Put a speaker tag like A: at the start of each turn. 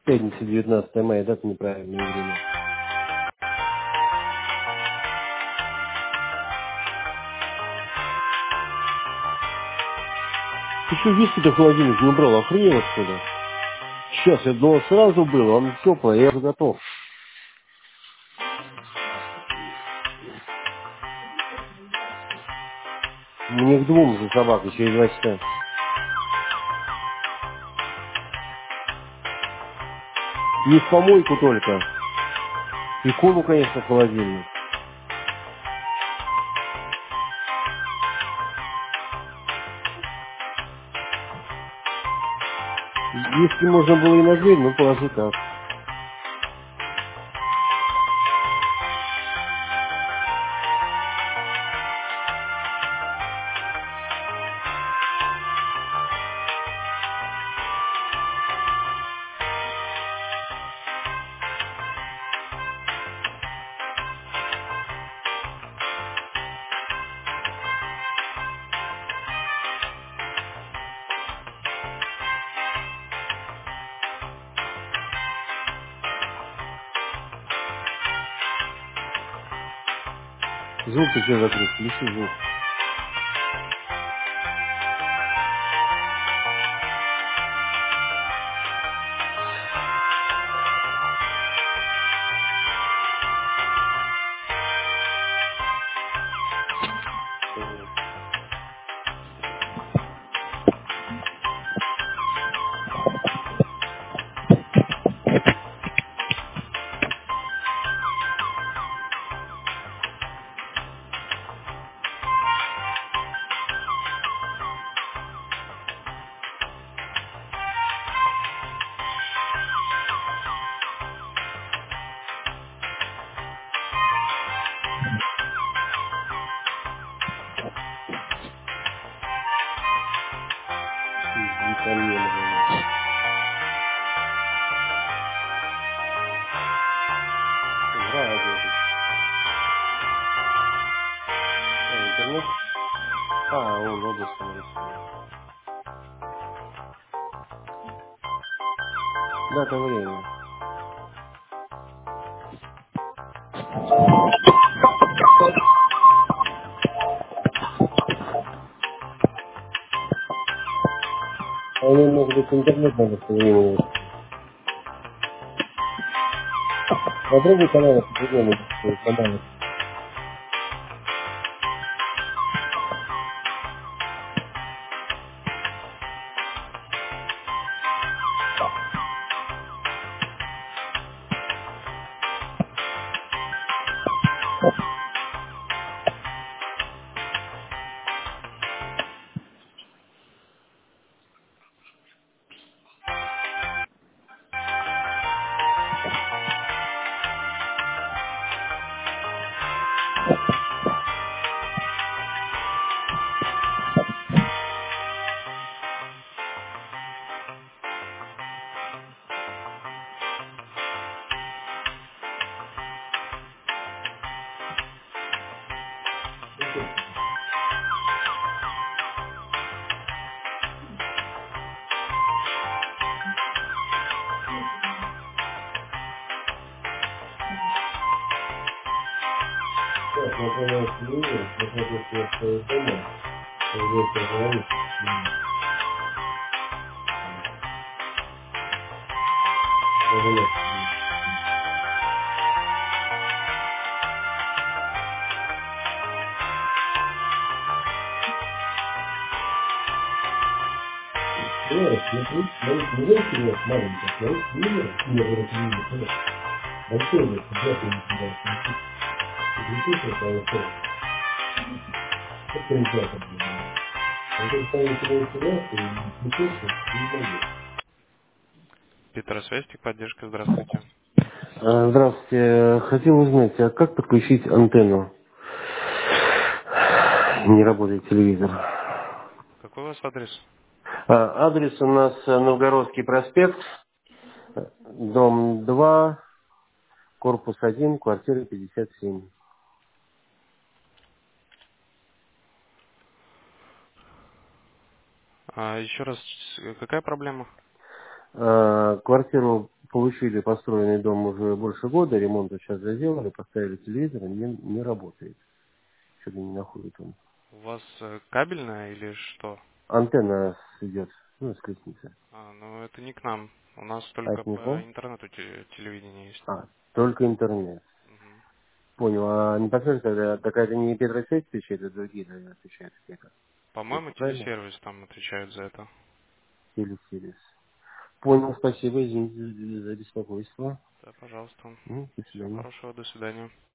A: Пятница, 19 мая, дата неправильное время. Ты что, виски-то в холодильник не убрал? Охренела, что ли? Сейчас, я думал, сразу было, он теплый, я уже готов. Мне к двум за собакой, через 2 часа. Не в помойку только. И колу, конечно, в холодильник. Если можно было и на дверь, ну положи так. Звук ты что закрыл? Включи звук. Иди ко мне, наконец. В радио тут. А, интернет? А, он облачко нарисовал. Дата, время. А мне, может быть, интернет надо в время. Попробуй каналы по-другому. Каналы. Так, название телевизора, посмотрю, что я стою дома. Здесь я говорю. Понимаешь, смотри, не маленькая, смотри, телевизор, я говорю, телевизор, большой, вот, взять его сюда, и кричишь, это вот, как кинотеатр, блин. Вот это ставим тебя на себя, и включился, и не пойдешь.
B: Петросвязь, поддержка, здравствуйте.
A: Здравствуйте. Хотел узнать, а как подключить антенну? Не работает телевизор.
B: Какой у вас адрес?
A: Адрес у нас Новгородский проспект, дом 2, корпус 1, квартира 57.
B: Еще раз, какая проблема?
A: Квартиру получили, построенный дом уже больше года, ремонт вот сейчас заделали, поставили телевизор, не работает. Что-то не находит он.
B: У вас кабельная или что?
A: Антенна идет, ну, с лестницы.
B: Ну это не к нам. У нас
A: А
B: только
A: это не к
B: по
A: вам?
B: интернету телевидение есть.
A: Только интернет.
B: Мгм.
A: Понял. А не подскажете, тогда такая-то не Петросвязь отвечает, а другие, наверное, отвечают какие-то.
B: По-моему,
A: Если правильно?
B: телесервис там отвечает за это.
A: Телесервис. Понял, спасибо, извините за беспокойство.
B: Да, пожалуйста.
A: До
B: Всего
A: свидания.
B: хорошего, до свидания.